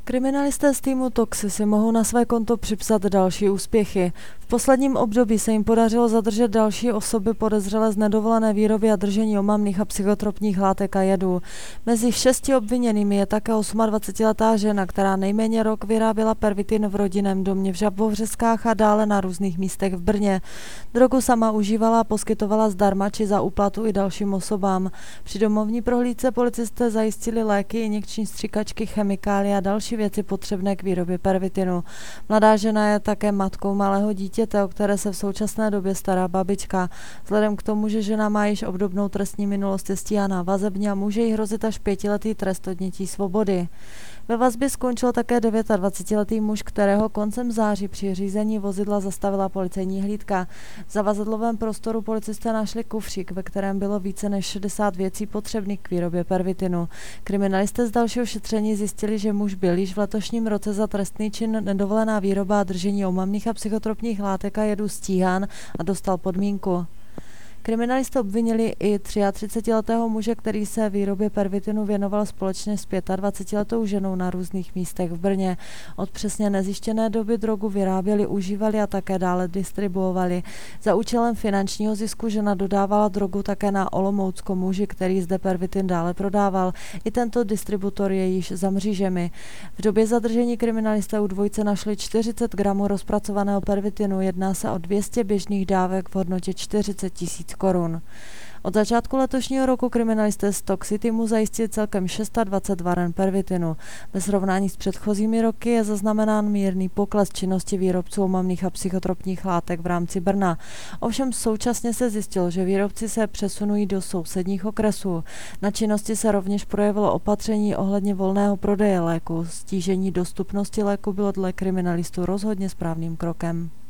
Kriminalisté z týmu Toxi si mohou na své konto připsat další úspěchy. V posledním období se jim podařilo zadržet další osoby podezřelé z nedovolené výroby a držení omamných a psychotropních látek a jedů. Mezi 6 obviněnými je také 28letá žena, která nejméně rok vyráběla pervitin v rodinném domě v Žabovřeskách a dále na různých místech v Brně. Drogu sama užívala a poskytovala zdarma či za úplatu i dalším osobám. Při domovní prohlídce policisté zajistili léky, injekční stříkačky, chemikálie a další věci potřebné k výrobě pervitinu. Mladá žena je také matkou malého dítěte, o které se v současné době stará babička. Vzhledem k tomu, že žena má již obdobnou trestní minulost, je stíhaná vazebně a může jí hrozit až 5letý trest odnětí svobody. Ve vazbě skončil také 29letý muž, kterého koncem září při řízení vozidla zastavila policejní hlídka. V zavazadlovém prostoru policisté našli kufřík, ve kterém bylo více než 60 věcí potřebných k výrobě pervitinu. Kriminalisté z dalšího šetření zjistili, že muž byl již v letošním roce za trestný čin nedovolená výroba a držení omamných a psychotropních látek a jedů stíhán a dostal podmínku. Kriminalisté obvinili i 33letého muže, který se výrobě pervitinu věnoval společně s 25letou ženou na různých místech v Brně. Od přesně nezjištěné doby drogu vyráběli, užívali a také dále distribuovali. Za účelem finančního zisku žena dodávala drogu také na Olomoucko muži, který zde pervitin dále prodával. I tento distributor je již za mřížemi. V době zadržení kriminalisté u dvojce našli 40 gramů rozpracovaného pervitinu. Jedná se o 200 běžných dávek v hodnotě 40 000 korun. Od začátku letošního roku kriminalisté z Toxi týmu zajistili celkem 620 varen pervitinu. Ve srovnání s předchozími roky je zaznamenán mírný pokles činnosti výrobců omamných a psychotropních látek v rámci Brna. Ovšem současně se zjistilo, že výrobci se přesunují do sousedních okresů. Na činnosti se rovněž projevilo opatření ohledně volného prodeje léku. Stížení dostupnosti léku bylo dle kriminalistů rozhodně správným krokem.